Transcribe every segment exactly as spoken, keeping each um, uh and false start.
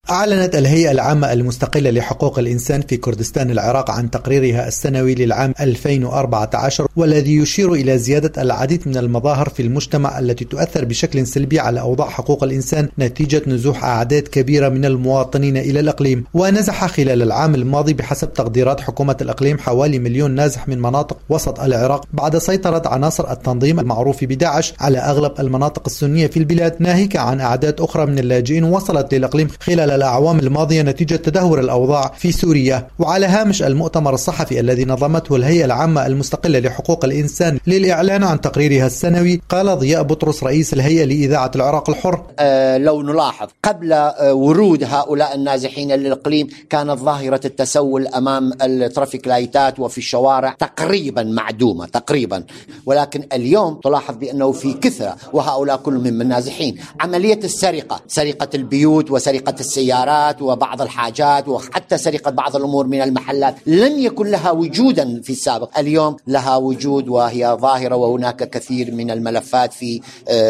أعلنت الهيئة العامة المستقلة لحقوق الإنسان في كردستان العراق عن تقريرها السنوي للعام ألفين وأربعة عشر، والذي يشير إلى زيادة العديد من المظاهر في المجتمع التي تؤثر بشكل سلبي على أوضاع حقوق الإنسان نتيجة نزوح أعداد كبيرة من المواطنين إلى الإقليم. ونزح خلال العام الماضي بحسب تقديرات حكومة الإقليم حوالي مليون نازح من مناطق وسط العراق بعد سيطرة عناصر التنظيم المعروف بداعش على أغلب المناطق السنية في البلاد، ناهيك عن أعداد أخرى من اللاجئين وصلت للإقليم خلال الأعوام الماضية نتيجة تدهور الأوضاع في سوريا. وعلى هامش المؤتمر الصحفي الذي نظمته الهيئة العامة المستقلة لحقوق الإنسان للإعلان عن تقريرها السنوي، قال ضياء بطرس رئيس الهيئة لإذاعة العراق الحر: أه لو نلاحظ قبل أه ورود هؤلاء النازحين للإقليم كانت ظاهرة التسول أمام الترافيك لايتات وفي الشوارع تقريبا معدومة تقريبا، ولكن اليوم تلاحظ بأنه في كثرة، وهؤلاء كلهم من النازحين. عملية السرقة، سرقة البيوت وسرقة السيارات وبعض الحاجات وحتى سرقة بعض الأمور من المحلات لم يكن لها وجودا في السابق، اليوم لها وجود وهي ظاهرة، وهناك كثير من الملفات في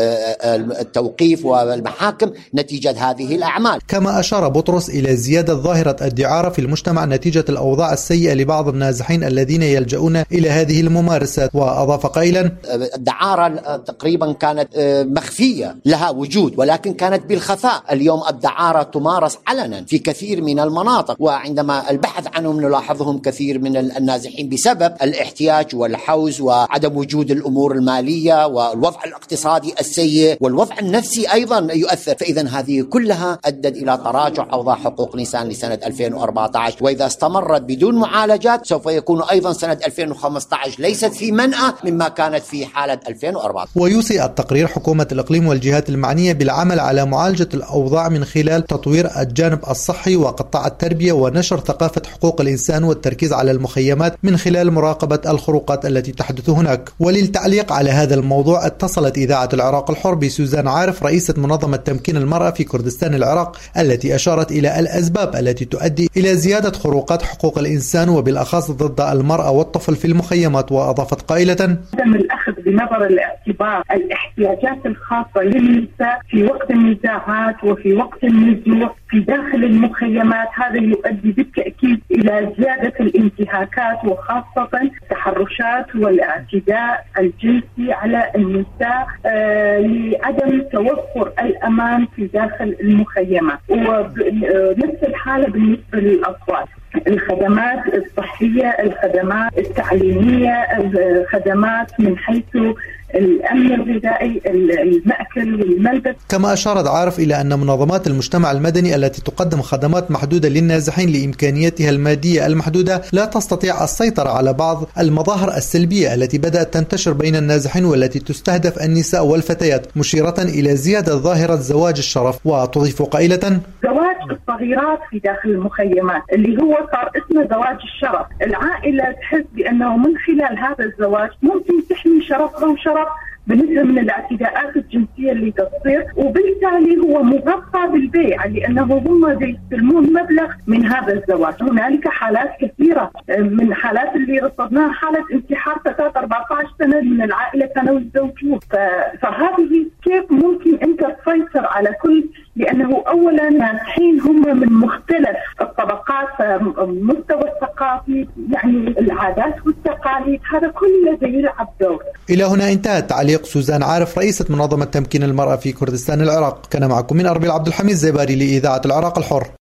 التوقيف والمحاكم نتيجة هذه الأعمال. كما أشار بطرس إلى زيادة ظاهرة الدعارة في المجتمع نتيجة الأوضاع السيئة لبعض النازحين الذين يلجؤون إلى هذه الممارسات، وأضاف قائلا: الدعارة تقريبا كانت مخفية، لها وجود ولكن كانت بالخفاء. اليوم الدعارة تمارس علنا في كثير من المناطق، وعندما البحث عنهم نلاحظهم كثير من النازحين بسبب الاحتياج والحوز وعدم وجود الأمور المالية والوضع الاقتصادي السيء والوضع النفسي أيضا يؤثر. فإذا هذه كلها أدت إلى تراجع أوضاع حقوق الإنسان لسنة ألفين وأربعة عشر، وإذا استمرت بدون معالجات سوف يكون أيضا سنة ألفين وخمسة عشر ليست في منأى مما كانت في حالة ألفين وأربعة عشر. ويوصي التقرير حكومة الإقليم والجهات المعنية بالعمل على معالجة الأوضاع من خلال تطوير الجانب الصحي وقطاع التربية ونشر ثقافة حقوق الإنسان والتركيز على المخيمات من خلال مراقبة الخروقات التي تحدث هناك. وللتعليق على هذا الموضوع اتصلت إذاعة العراق الحر بسوزان عارف رئيسة منظمة تمكين المرأة في كردستان العراق، التي أشارت إلى الأسباب التي تؤدي إلى زيادة خروقات حقوق الإنسان وبالأخص ضد المرأة والطفل في المخيمات، وأضافت قائلة: عدم الأخذ بنظر الاعتبار الاحتياجات الخاصة للنساء في وقت النزاعات وفي وقت النزوح في داخل المخيمات، هذا يؤدي بالتأكيد إلى زيادة الانتهاكات وخاصة التحرشات والاعتداء الجنسي على النساء آه لعدم توفر الأمان في داخل المخيمات. ونفس الحالة بالنسبة للأطفال، الخدمات الصحية، الخدمات التعليمية، الخدمات من حيث الأمن الغذائي، المأكل والملبس. كما أشارت عارف إلى أن منظمات المجتمع المدني التي تقدم خدمات محدودة للنازحين لإمكانياتها المادية المحدودة لا تستطيع السيطرة على بعض المظاهر السلبية التي بدأت تنتشر بين النازحين والتي تستهدف النساء والفتيات، مشيرة إلى زيادة ظاهرة زواج الشرف. وتضيف قائلة: زواج الصغيرات في داخل المخيمات اللي هو صار اسمه زواج الشرف. العائلة تحس بأنه من خلال هذا الزواج ممكن تحمي شرفها وشرف بالنسبة من الاعتداءات الجنسية اللي تصير، وبالتالي هو مغطى بالبيع لأنه هم يستلمون مبلغ من هذا الزواج. هنالك حالات كثيرة من حالات اللي رصدناها، حالة انتحار فتاة أربعة عشر سنة من العائلة كانوا يتزوجون. فهذه كيف ممكن أنت تسيطر على كل، لأنه أولا نازحين هم من مختلف الطبقات، مستوى الثقافي، يعني العادات والتقاليد، هذا كله يلعب دور. إلى هنا انتهى تعليق سوزان عارف رئيسة منظمة تمكين المرأة في كردستان العراق. كان معكم من أربيل عبد الحميد زباري لإذاعة العراق الحر.